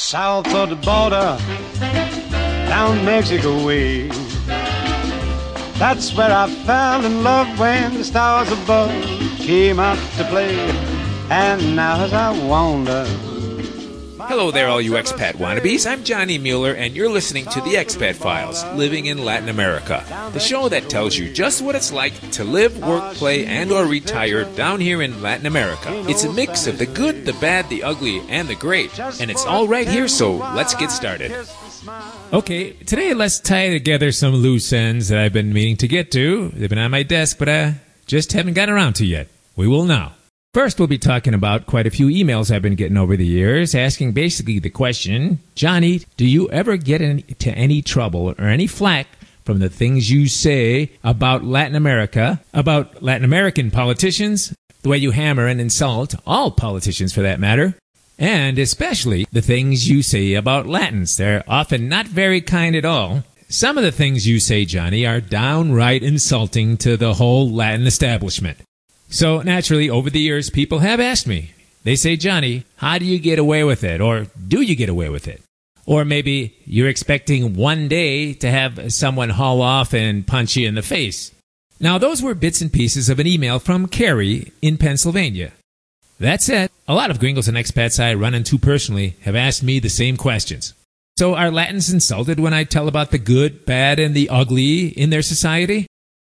south of the border, down Mexico way. That's where I fell in love when the stars above came out to play. And now as I wander... Hello there, all you expat wannabes. I'm Johnny Mueller, and you're listening to The Expat Files, Living in Latin America, the show that tells you just what it's like to live, work, play, and or retire down here in Latin America. It's a mix of the good, the bad, the ugly, and the great, and it's all right here, so let's get started. Okay, today let's tie together some loose ends that I've been meaning to get to. They've been on my desk, but I just haven't gotten around to yet. We will now. First, we'll be talking about quite a few emails I've been getting over the years, asking basically the question, Johnny, do you ever get into any trouble or any flack from the things you say about Latin America, about Latin American politicians, the way you hammer and insult all politicians for that matter, and especially the things you say about Latins? They're often not very kind at all. Some of the things you say, Johnny, are downright insulting to the whole Latin establishment. So, naturally, over the years, people have asked me. They say, Johnny, how do you get away with it? Or do you get away with it? Or maybe you're expecting one day to have someone haul off and punch you in the face. Now, those were bits and pieces of an email from Carrie in Pennsylvania. That said, a lot of gringos and expats I run into personally have asked me the same questions. So, are Latins insulted when I tell about the good, bad, and the ugly in their society?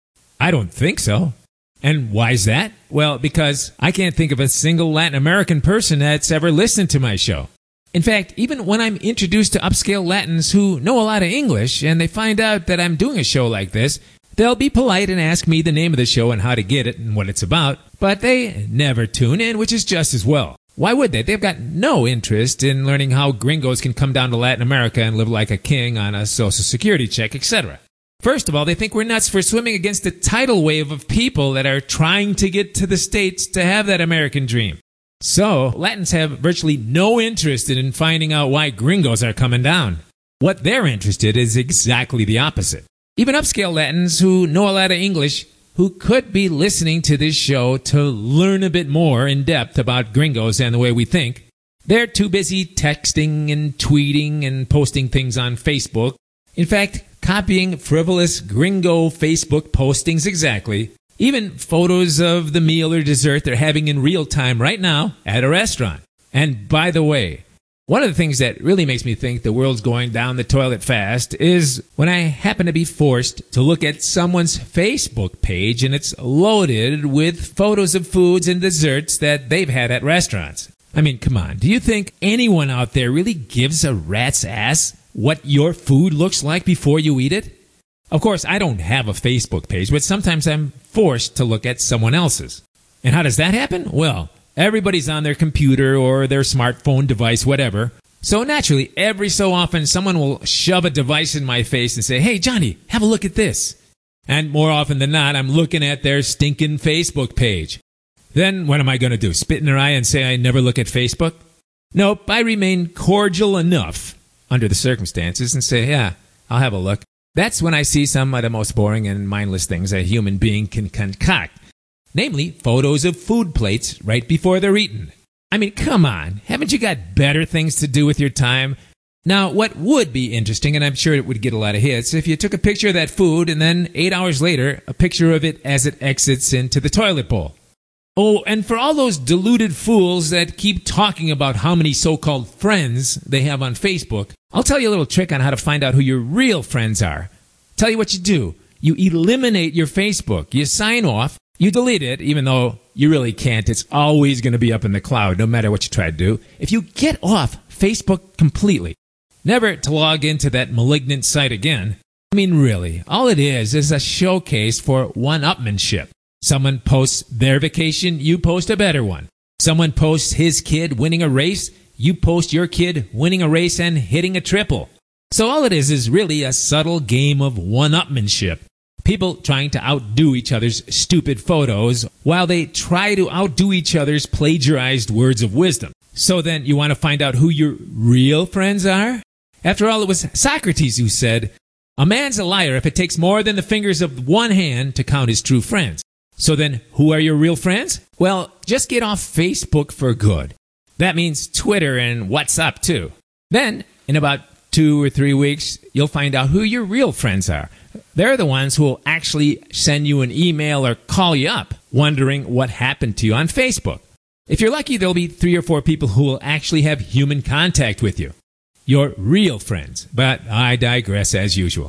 I don't think so. And why's that? Well, because I can't think of a single Latin American person that's ever listened to my show. In fact, even when I'm introduced to upscale Latins who know a lot of English and they find out that I'm doing a show like this, they'll be polite and ask me the name of the show and how to get it and what it's about, but they never tune in, which is just as well. Why would they? They've got no interest in learning how gringos can come down to Latin America and live like a king on a Social Security check, etc. First of all, they think we're nuts for swimming against the tidal wave of people that are trying to get to the States to have that American dream. So, Latins have virtually no interest in finding out why gringos are coming down. What they're interested in is exactly the opposite. Even upscale Latins who know a lot of English, who could be listening to this show to learn a bit more in depth about gringos and the way we think, they're too busy texting and tweeting and posting things on Facebook. In fact, copying frivolous gringo Facebook postings exactly, even photos of the meal or dessert they're having in real time right now at a restaurant. And by the way, one of the things that really makes me think the world's going down the toilet fast is when I happen to be forced to look at someone's Facebook page and it's loaded with photos of foods and desserts that they've had at restaurants. I mean, come on, do you think anyone out there really gives a rat's ass what your food looks like before you eat it? Of course, I don't have a Facebook page, but sometimes I'm forced to look at someone else's. And how does that happen? Well, everybody's on their computer or their smartphone device, whatever. So naturally, every so often, someone will shove a device in my face and say, hey, Johnny, have a look at this. And more often than not, I'm looking at their stinking Facebook page. Then what am I going to do? Spit in their eye and say I never look at Facebook? Nope, I remain cordial enough under the circumstances and say, yeah, I'll have a look. That's when I see some of the most boring and mindless things a human being can concoct. Namely, photos of food plates right before they're eaten. I mean, come on. Haven't you got better things to do with your time? Now, what would be interesting, and I'm sure it would get a lot of hits, if you took a picture of that food and then 8 hours later, a picture of it as it exits into the toilet bowl. Oh, and for all those deluded fools that keep talking about how many so-called friends they have on Facebook, I'll tell you a little trick on how to find out who your real friends are. Tell you what you do. You eliminate your Facebook. You sign off. You delete it, even though you really can't. It's always going to be up in the cloud, no matter what you try to do. If you get off Facebook completely, never to log into that malignant site again. I mean, really, all it is a showcase for one-upmanship. Someone posts their vacation, you post a better one. Someone posts his kid winning a race, you post your kid winning a race and hitting a triple. So all it is really a subtle game of one-upmanship. People trying to outdo each other's stupid photos while they try to outdo each other's plagiarized words of wisdom. So then you want to find out who your real friends are? After all, it was Socrates who said, a man's a liar if it takes more than the fingers of one hand to count his true friends. So then, who are your real friends? Well, just get off Facebook for good. That means Twitter and WhatsApp too. Then, in about 2 or 3 weeks, you'll find out who your real friends are. They're the ones who will actually send you an email or call you up wondering what happened to you on Facebook. If you're lucky, there'll be 3 or 4 people who will actually have human contact with you. Your real friends. But I digress as usual.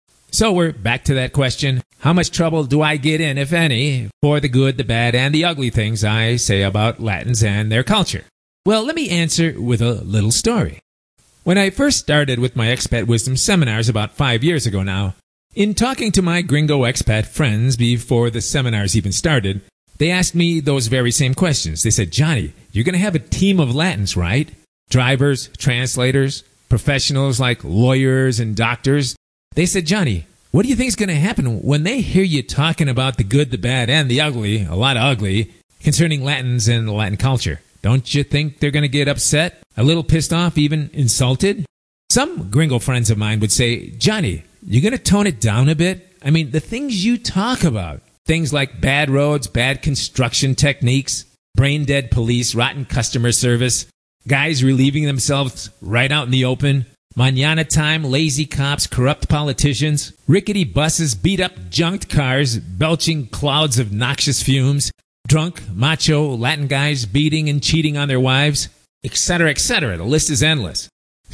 So we're back to that question. How much trouble do I get in, if any, for the good, the bad, and the ugly things I say about Latins and their culture? Well, let me answer with a little story. When I first started with my Expat Wisdom seminars about 5 years ago now, in talking to my gringo expat friends before the seminars even started, they asked me those very same questions. They said, Johnny, you're going to have a team of Latins, right? Drivers, translators, professionals like lawyers and doctors. They said, Johnny, what do you think is going to happen when they hear you talking about the good, the bad, and the ugly, a lot of ugly, concerning Latins and the Latin culture? Don't you think they're going to get upset, a little pissed off, even insulted? Some gringo friends of mine would say, Johnny, you going to tone it down a bit? I mean, the things you talk about, things like bad roads, bad construction techniques, brain-dead police, rotten customer service, guys relieving themselves right out in the open, mañana time, lazy cops, corrupt politicians, rickety buses, beat-up junked cars, belching clouds of noxious fumes, drunk, macho, Latin guys beating and cheating on their wives, etc., etc. The list is endless.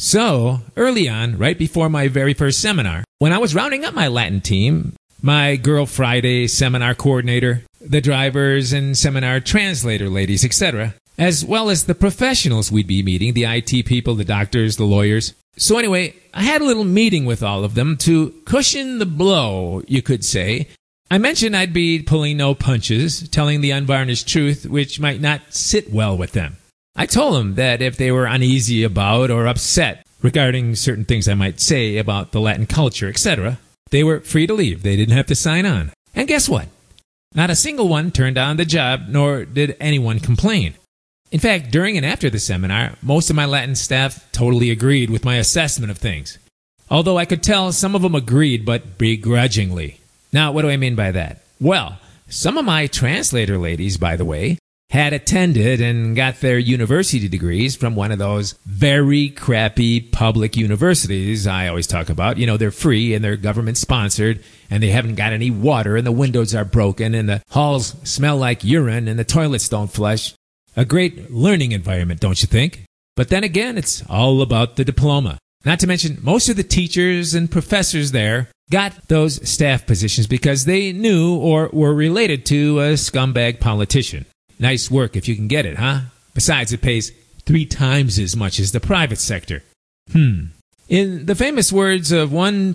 So, early on, right before my very first seminar, when I was rounding up my Latin team, my Girl Friday seminar coordinator, the drivers and seminar translator ladies, etc., as well as the professionals we'd be meeting, the IT people, the doctors, the lawyers. So anyway, I had a little meeting with all of them to cushion the blow, you could say. I mentioned I'd be pulling no punches, telling the unvarnished truth, which might not sit well with them. I told them that if they were uneasy about or upset regarding certain things I might say about the Latin culture, etc., they were free to leave. They didn't have to sign on. And guess what? Not a single one turned down the job, nor did anyone complain. In fact, during and after the seminar, most of my Latin staff totally agreed with my assessment of things. Although I could tell some of them agreed, but begrudgingly. Now, what do I mean by that? Well, some of my translator ladies, by the way, had attended and got their university degrees from one of those very crappy public universities I always talk about. You know, they're free and they're government-sponsored, and they haven't got any water, and the windows are broken, and the halls smell like urine, and the toilets don't flush. A great learning environment, don't you think? But then again, it's all about the diploma. Not to mention, most of the teachers and professors there got those staff positions because they knew or were related to a scumbag politician. Nice work if you can get it, huh? Besides, it pays 3 times as much as the private sector. In the famous words of one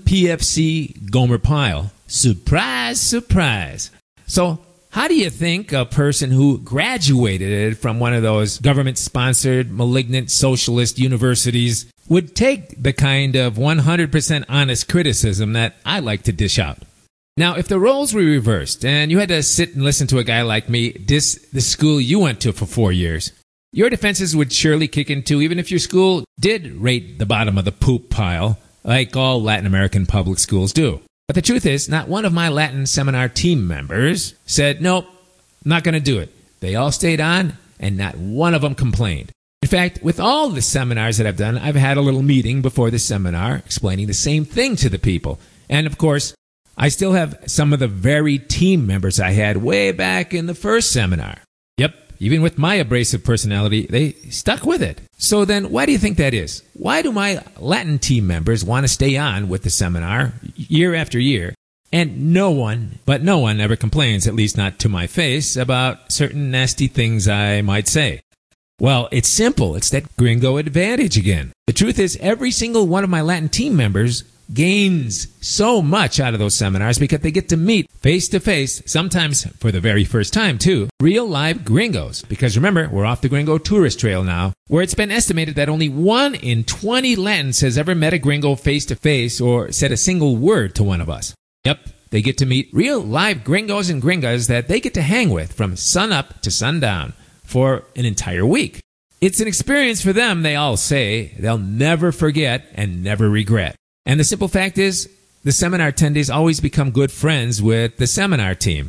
PFC Gomer Pyle, surprise, surprise. So, how do you think a person who graduated from one of those government-sponsored, malignant socialist universities would take the kind of 100% honest criticism that I like to dish out? Now, if the roles were reversed and you had to sit and listen to a guy like me diss the school you went to for 4 years, your defenses would surely kick in too, even if your school did rate the bottom of the poop pile, like all Latin American public schools do. But the truth is, not one of my Latin seminar team members said, nope, I'm not going to do it. They all stayed on, and not one of them complained. In fact, with all the seminars that I've done, I've had a little meeting before the seminar explaining the same thing to the people. And of course, I still have some of the very team members I had way back in the first seminar. Yep, even with my abrasive personality, they stuck with it. So then, why do you think that is? Why do my Latin team members want to stay on with the seminar year after year, and no one ever complains, at least not to my face, about certain nasty things I might say? Well, it's simple. It's that gringo advantage again. The truth is, every single one of my Latin team members gains so much out of those seminars because they get to meet face-to-face, sometimes for the very first time too, real live gringos. Because remember, we're off the gringo tourist trail now, where it's been estimated that only 1 in 20 Latins has ever met a gringo face-to-face or said a single word to one of us. Yep, they get to meet real live gringos and gringas that they get to hang with from sun-up to sundown for an entire week. It's an experience for them, they all say, they'll never forget and never regret. And the simple fact is, the seminar attendees always become good friends with the seminar team.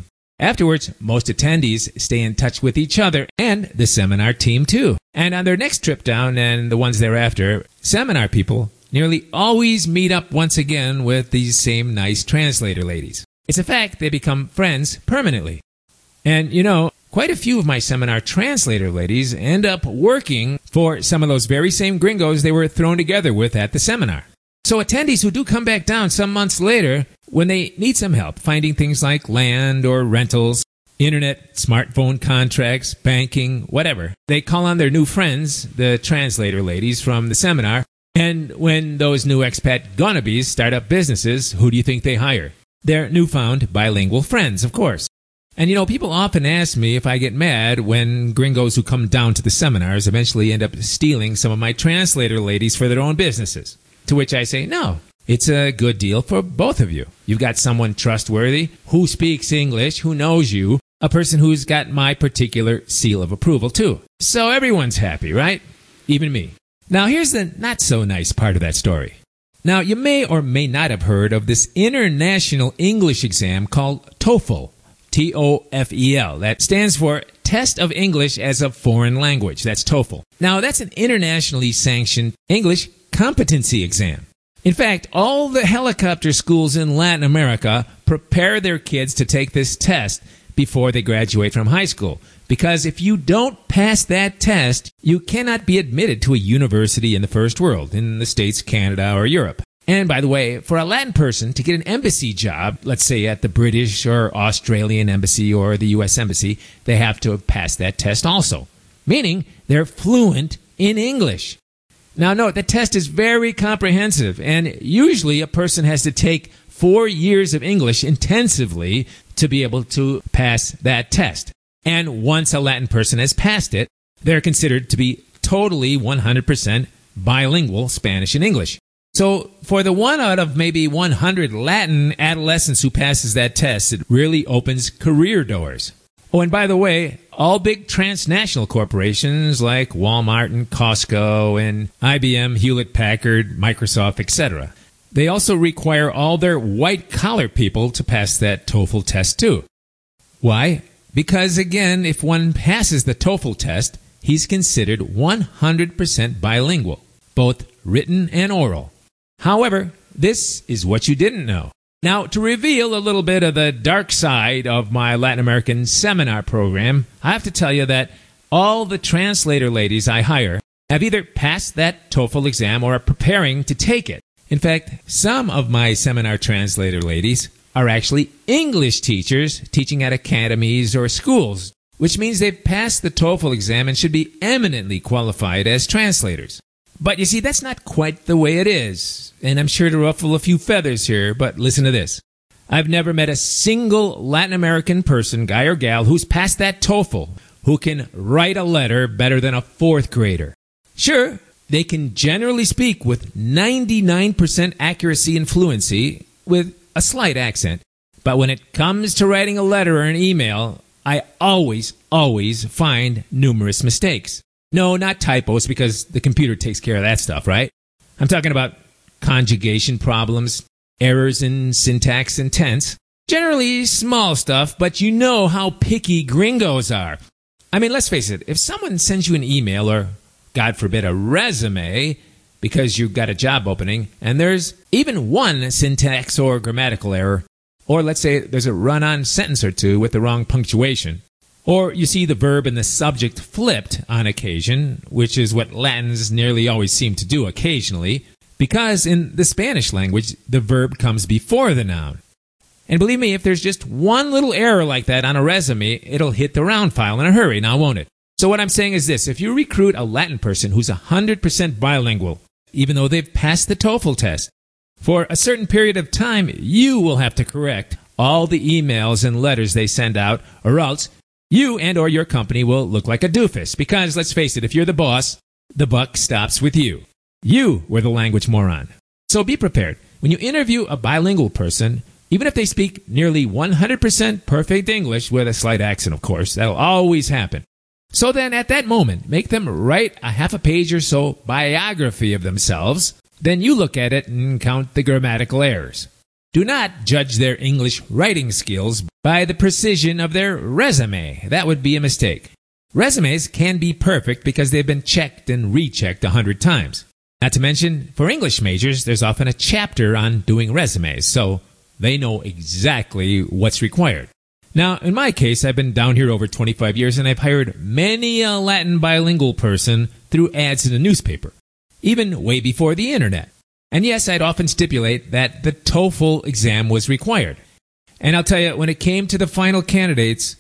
Afterwards, most attendees stay in touch with each other and the seminar team too. And on their next trip down and the ones thereafter, seminar people nearly always meet up once again with these same nice translator ladies. It's a fact they become friends permanently. And quite a few of my seminar translator ladies end up working for some of those very same gringos they were thrown together with at the seminar. So attendees who do come back down some months later, when they need some help finding things like land or rentals, internet, smartphone contracts, banking, whatever, they call on their new friends, the translator ladies from the seminar. And when those new expat gonnabes start up businesses, who do you think they hire? Their newfound bilingual friends, of course. And people often ask me if I get mad when gringos who come down to the seminars eventually end up stealing some of my translator ladies for their own businesses. To which I say, no, it's a good deal for both of you. You've got someone trustworthy, who speaks English, who knows you, a person who's got my particular seal of approval too. So everyone's happy, right? Even me. Now here's the not-so-nice part of that story. Now you may or may not have heard of this international English exam called TOEFL, TOEFL. That stands for Test of English as a Foreign Language. That's TOEFL. Now that's an internationally sanctioned English competency exam. In fact, all the helicopter schools in Latin America prepare their kids to take this test before they graduate from high school. Because if you don't pass that test, you cannot be admitted to a university in the first world, in the States, Canada, or Europe. And by the way, for a Latin person to get an embassy job, let's say at the British or Australian embassy or the U.S. embassy, they have to pass that test also, meaning they're fluent in English. Now note, the test is very comprehensive, and usually a person has to take 4 years of English intensively to be able to pass that test. And once a Latin person has passed it, they're considered to be totally 100% bilingual Spanish and English. So for the 1 out of maybe 100 Latin adolescents who passes that test, it really opens career doors. Oh, and by the way, all big transnational corporations like Walmart and Costco and IBM, Hewlett-Packard, Microsoft, etc., they also require all their white-collar people to pass that TOEFL test too. Why? Because, again, if one passes the TOEFL test, he's considered 100% bilingual, both written and oral. However, this is what you didn't know. Now, to reveal a little bit of the dark side of my Latin American seminar program, I have to tell you that all the translator ladies I hire have either passed that TOEFL exam or are preparing to take it. In fact, some of my seminar translator ladies are actually English teachers teaching at academies or schools, which means they've passed the TOEFL exam and should be eminently qualified as translators. But you see, that's not quite the way it is, and I'm sure to ruffle a few feathers here, but listen to this. I've never met a single Latin American person, guy or gal, who's passed that TOEFL, who can write a letter better than a fourth grader. Sure, they can generally speak with 99% accuracy and fluency, with a slight accent, but when it comes to writing a letter or an email, I always find numerous mistakes. No, not typos, because the computer takes care of that stuff, right? I'm talking about conjugation problems, errors in syntax and tense. Generally small stuff, but you know how picky gringos are. I mean, let's face it, if someone sends you an email or, God forbid, a resume because you've got a job opening, and there's even one syntax or grammatical error, or let's say there's a run-on sentence or two with the wrong punctuation, or you see the verb and the subject flipped on occasion, which is what Latins nearly always seem to do occasionally, because in the Spanish language, the verb comes before the noun. And believe me, if there's just one little error like that on a resume, it'll hit the round file in a hurry, now won't it? So what I'm saying is this, if you recruit a Latin person who's 100% bilingual, even though they've passed the TOEFL test, for a certain period of time, you will have to correct all the emails and letters they send out, or else you and or your company will look like a doofus. Because, let's face it, if you're the boss, the buck stops with you. You were the language moron. So be prepared. When you interview a bilingual person, even if they speak nearly 100% perfect English, with a slight accent, of course, that'll always happen. So then, at that moment, make them write a half a page or so biography of themselves. Then you look at it and count the grammatical errors. Do not judge their English writing skills by the precision of their resume. That would be a mistake. Resumes can be perfect because they've been checked and rechecked 100 times. Not to mention, for English majors, there's often a chapter on doing resumes, so they know exactly what's required. Now, in my case, I've been down here over 25 years, and I've hired many a Latin bilingual person through ads in the newspaper, even way before the internet. And yes, I'd often stipulate that the TOEFL exam was required. And I'll tell you, when it came to the final candidates,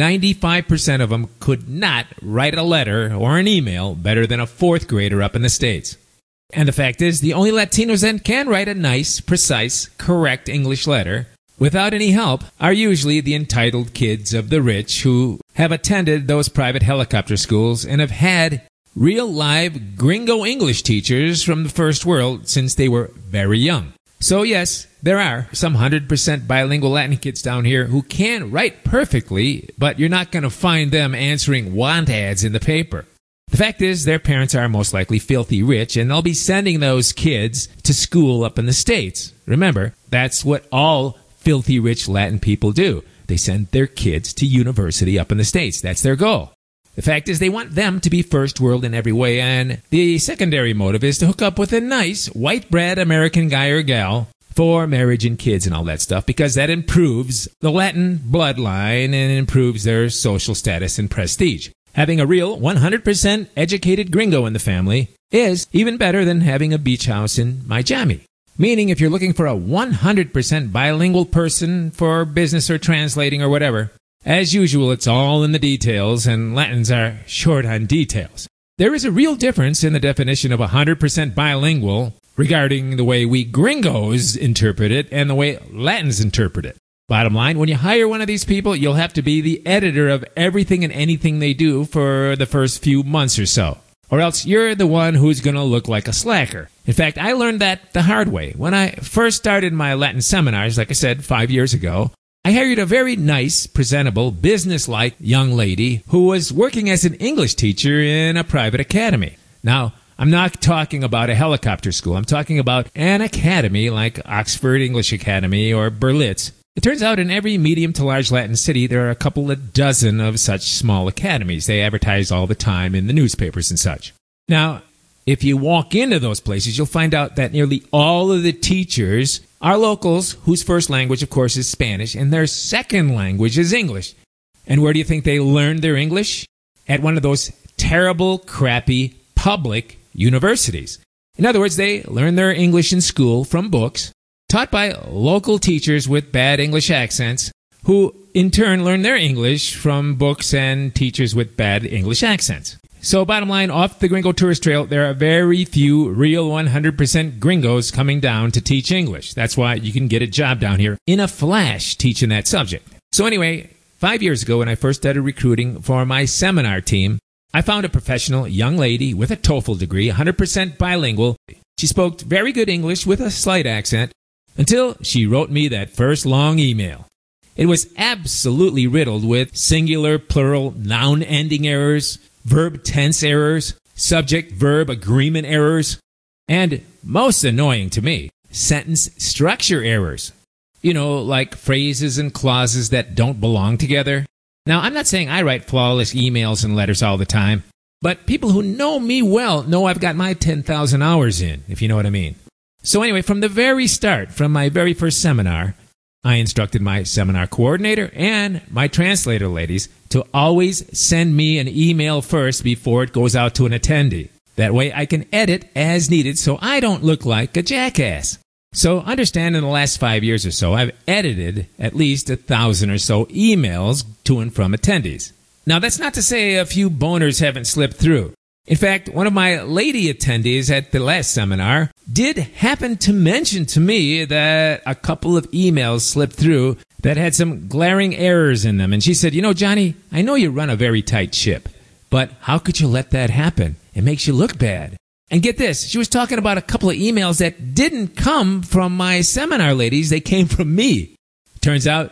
95% of them could not write a letter or an email better than a fourth grader up in the States. And the fact is, the only Latinos that can write a nice, precise, correct English letter without any help are usually the entitled kids of the rich who have attended those private helicopter schools and have had real live gringo English teachers from the first world since they were very young. So yes, there are some 100% bilingual Latin kids down here who can write perfectly, but you're not going to find them answering want ads in the paper. The fact is, their parents are most likely filthy rich, and they'll be sending those kids to school up in the States. Remember, that's what all filthy rich Latin people do. They send their kids to university up in the States. That's their goal. The fact is, they want them to be first world in every way, and the secondary motive is to hook up with a nice, white bread American guy or gal for marriage and kids and all that stuff, because that improves the Latin bloodline and improves their social status and prestige. Having a real 100% educated gringo in the family is even better than having a beach house in Miami. Meaning, if you're looking for a 100% bilingual person for business or translating or whatever, as usual, it's all in the details, and Latins are short on details. There is a real difference in the definition of 100% bilingual regarding the way we gringos interpret it and the way Latins interpret it. Bottom line, when you hire one of these people, you'll have to be the editor of everything and anything they do for the first few months or so. Or else you're the one who's going to look like a slacker. In fact, I learned that the hard way. When I first started my Latin seminars, like I said, 5 years ago, I hired a very nice, presentable, business-like young lady who was working as an English teacher in a private academy. Now, I'm not talking about a helicopter school. I'm talking about an academy like Oxford English Academy or Berlitz. It turns out in every medium to large Latin city, there are a couple of dozen of such small academies. They advertise all the time in the newspapers and such. Now, if you walk into those places, you'll find out that nearly all of the teachers are locals whose first language, of course, is Spanish, and their second language is English. And where do you think they learned their English? At one of those terrible, crappy, public universities. In other words, they learn their English in school from books, taught by local teachers with bad English accents, who in turn learn their English from books and teachers with bad English accents. So bottom line, off the Gringo Tourist Trail, there are very few real 100% gringos coming down to teach English. That's why you can get a job down here in a flash teaching that subject. So anyway, 5 years ago when I first started recruiting for my seminar team, I found a professional young lady with a TOEFL degree, 100% bilingual. She spoke very good English with a slight accent, until she wrote me that first long email. It was absolutely riddled with singular, plural, noun ending errors, verb tense errors, subject-verb agreement errors, and, most annoying to me, sentence structure errors. You know, like phrases and clauses that don't belong together. Now, I'm not saying I write flawless emails and letters all the time, but people who know me well know I've got my 10,000 hours in, if you know what I mean. So anyway, from the very start, from my very first seminar, I instructed my seminar coordinator and my translator ladies to always send me an email first before it goes out to an attendee. That way I can edit as needed so I don't look like a jackass. So understand in the last 5 years or so, I've edited at least 1,000 or so emails to and from attendees. Now that's not to say a few boners haven't slipped through. In fact, one of my lady attendees at the last seminar did happen to mention to me that a couple of emails slipped through that had some glaring errors in them. And she said, you know, Johnny, I know you run a very tight ship, but how could you let that happen? It makes you look bad. And get this, she was talking about a couple of emails that didn't come from my seminar ladies. They came from me. Turns out,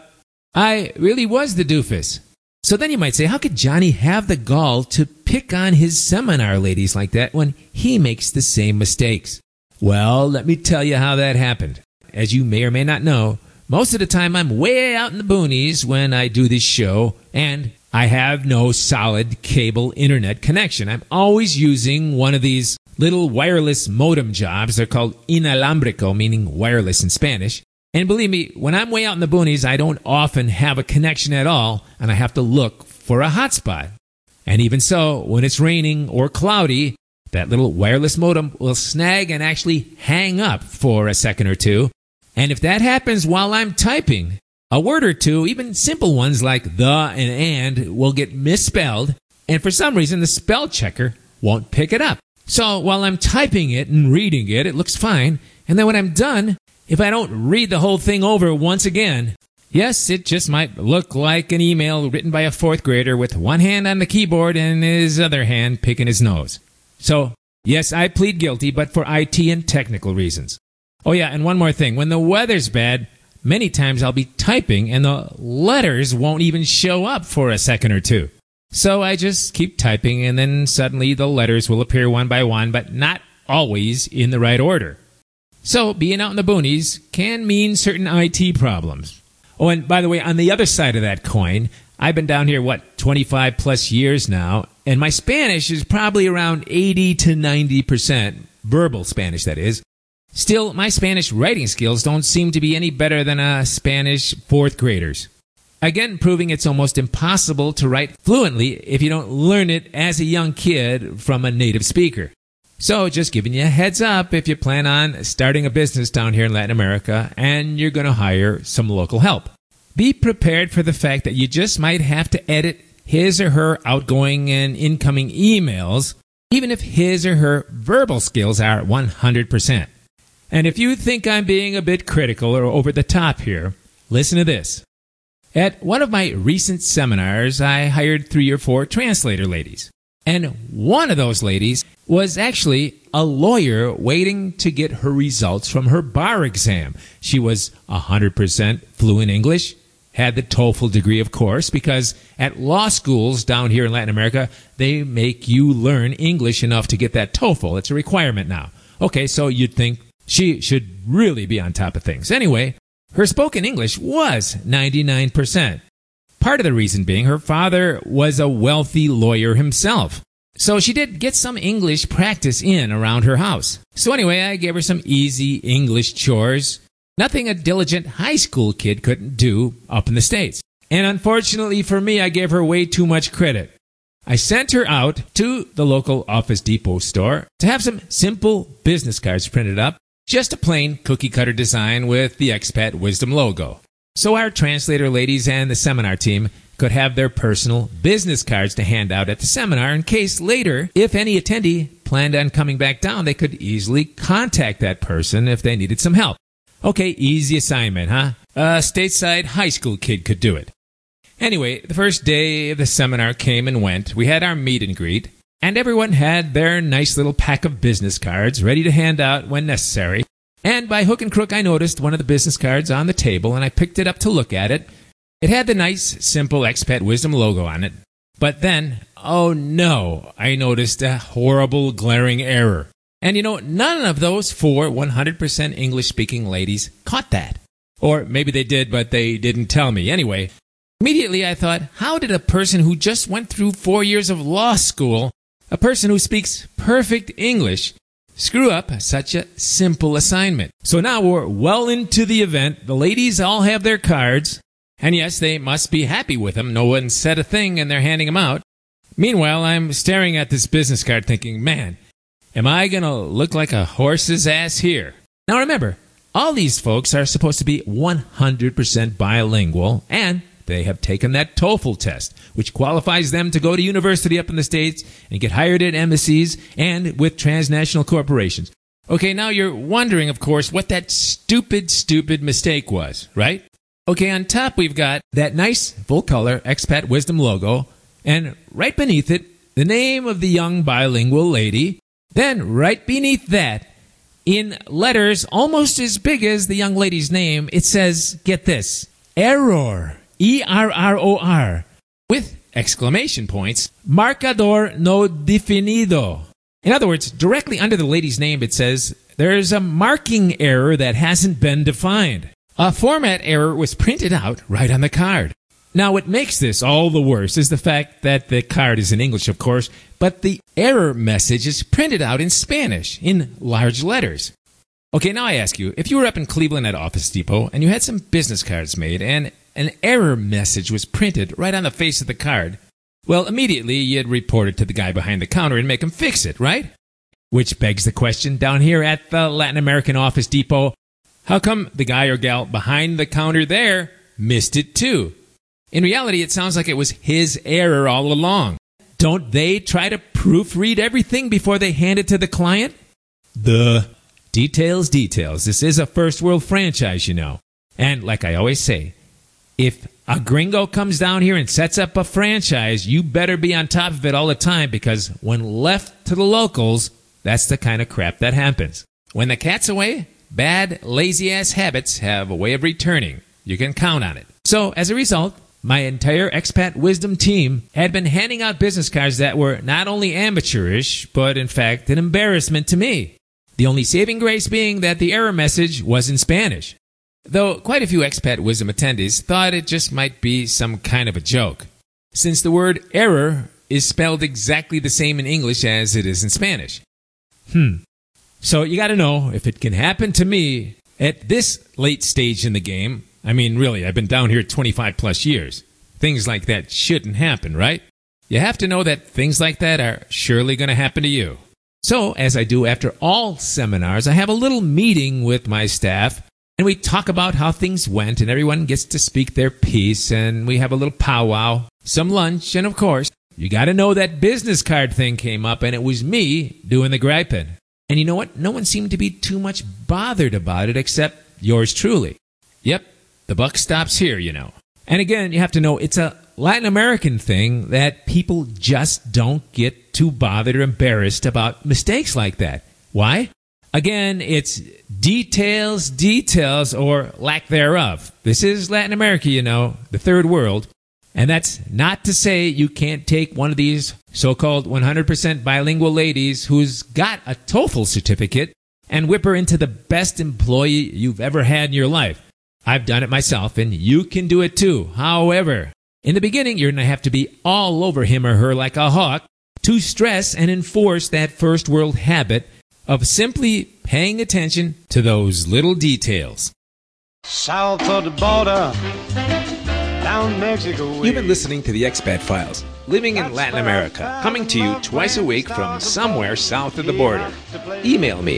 I really was the doofus. So then you might say, how could Johnny have the gall to pick on his seminar ladies like that when he makes the same mistakes? Well, let me tell you how that happened. as you may or may not know, most of the time I'm way out in the boonies when I do this show, and I have no solid cable internet connection. I'm always using one of these little wireless modem jobs. They're called inalámbrico, meaning wireless in Spanish. And believe me, when I'm way out in the boonies, I don't often have a connection at all, and I have to look for a hotspot. And even so, when it's raining or cloudy, that little wireless modem will snag and actually hang up for a second or two. And if that happens while I'm typing, a word or two, even simple ones like the and, will get misspelled, and for some reason the spell checker won't pick it up. So while I'm typing it and reading it, it looks fine, and then when I'm done, if I don't read the whole thing over once again, yes, it just might look like an email written by a fourth grader with one hand on the keyboard and his other hand picking his nose. So, yes, I plead guilty, but for IT and technical reasons. Oh yeah, and one more thing. When the weather's bad, many times I'll be typing and the letters won't even show up for a second or two. So I just keep typing and then suddenly the letters will appear one by one, but not always in the right order. So being out in the boonies can mean certain IT problems. Oh, and by the way, on the other side of that coin, I've been down here, 25 plus years now, and my Spanish is probably around 80 to 90%, verbal Spanish that is. Still, my Spanish writing skills don't seem to be any better than a Spanish fourth grader's. Again, proving it's almost impossible to write fluently if you don't learn it as a young kid from a native speaker. So just giving you a heads up if you plan on starting a business down here in Latin America and you're going to hire some local help. Be prepared for the fact that you just might have to edit his or her outgoing and incoming emails, even if his or her verbal skills are 100%. And if you think I'm being a bit critical or over the top here, listen to this. At one of my recent seminars, I hired 3 or 4 translator ladies. And one of those ladies was actually a lawyer waiting to get her results from her bar exam. She was 100% fluent English, had the TOEFL degree, of course, because at law schools down here in Latin America, they make you learn English enough to get that TOEFL. It's a requirement now. Okay, so you'd think she should really be on top of things. Anyway, her spoken English was 99%. Part of the reason being her father was a wealthy lawyer himself. So she did get some English practice in around her house. So anyway, I gave her some easy English chores. Nothing a diligent high school kid couldn't do up in the States. And unfortunately for me, I gave her way too much credit. I sent her out to the local Office Depot store to have some simple business cards printed up. Just a plain cookie-cutter design with the Expat Wisdom logo. So our translator ladies and the seminar team could have their personal business cards to hand out at the seminar in case later, if any attendee planned on coming back down, they could easily contact that person if they needed some help. Okay, easy assignment, huh? A stateside high school kid could do it. Anyway, the first day of the seminar came and went. We had our meet and greet, and everyone had their nice little pack of business cards ready to hand out when necessary. And by hook and crook, I noticed one of the business cards on the table, and I picked it up to look at it. It had the nice, simple Expat Wisdom logo on it. But then, oh no, I noticed a horrible, glaring error. And none of those 4 100% English-speaking ladies caught that. Or maybe they did, but they didn't tell me. Anyway, immediately I thought, how did a person who just went through 4 years of law school, a person who speaks perfect English, screw up such a simple assignment? So now we're well into the event. The ladies all have their cards. And yes, they must be happy with them. No one said a thing and they're handing them out. Meanwhile, I'm staring at this business card thinking, man, am I going to look like a horse's ass here? Now remember, all these folks are supposed to be 100% bilingual, and they have taken that TOEFL test, which qualifies them to go to university up in the States and get hired at embassies and with transnational corporations. Okay, now you're wondering, of course, what that stupid mistake was, right? Okay, on top we've got that nice full-color Expat Wisdom logo, and right beneath it, the name of the young bilingual lady. Then right beneath that, in letters almost as big as the young lady's name, it says, get this, error, E-R-R-O-R, with exclamation points, marcador no definido. In other words, directly under the lady's name, it says there's a marking error that hasn't been defined. A format error was printed out right on the card. Now, what makes this all the worse is the fact that the card is in English, of course, but the error message is printed out in Spanish, in large letters. Okay, now I ask you, if you were up in Cleveland at Office Depot and you had some business cards made and an error message was printed right on the face of the card, well, immediately you'd report it to the guy behind the counter and make him fix it, right? Which begs the question down here at the Latin American Office Depot, how come the guy or gal behind the counter there missed it too? In reality, it sounds like it was his error all along. Don't they try to proofread everything before they hand it to the client? Details. This is a first world franchise, you know. And like I always say, if a gringo comes down here and sets up a franchise, you better be on top of it all the time, because when left to the locals, that's the kind of crap that happens. When the cat's away, bad, lazy-ass habits have a way of returning. You can count on it. So, as a result, my entire Expat Wisdom team had been handing out business cards that were not only amateurish, but in fact an embarrassment to me. The only saving grace being that the error message was in Spanish. Though quite a few Expat Wisdom attendees thought it just might be some kind of a joke, since the word error is spelled exactly the same in English as it is in Spanish. So you gotta know, if it can happen to me at this late stage in the game, I mean, really, I've been down here 25 plus years. Things like that shouldn't happen, right? You have to know that things like that are surely going to happen to you. So, as I do after all seminars, I have a little meeting with my staff, and we talk about how things went, and everyone gets to speak their piece, and we have a little powwow, some lunch, and of course, you got to know that business card thing came up, and it was me doing the griping. And you know what? No one seemed to be too much bothered about it except yours truly. Yep. The buck stops here, you know. And again, you have to know it's a Latin American thing that people just don't get too bothered or embarrassed about mistakes like that. Why? Again, it's details, or lack thereof. This is Latin America, you know, the third world. And that's not to say you can't take one of these so-called 100% bilingual ladies who's got a TOEFL certificate and whip her into the best employee you've ever had in your life. I've done it myself, and you can do it too. However, in the beginning, you're going to have to be all over him or her like a hawk to stress and enforce that first world habit of simply paying attention to those little details. South of the border, down Mexico way. You've been listening to the Expat Files, living in Latin America, coming to you twice a week from somewhere south of the border. Email me,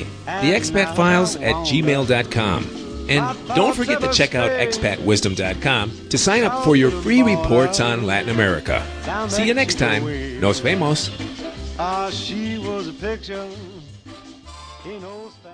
theexpatfiles@gmail.com. And don't forget to check out expatwisdom.com to sign up for your free reports on Latin America. See you next time. Nos vemos. She was a picture. He knows.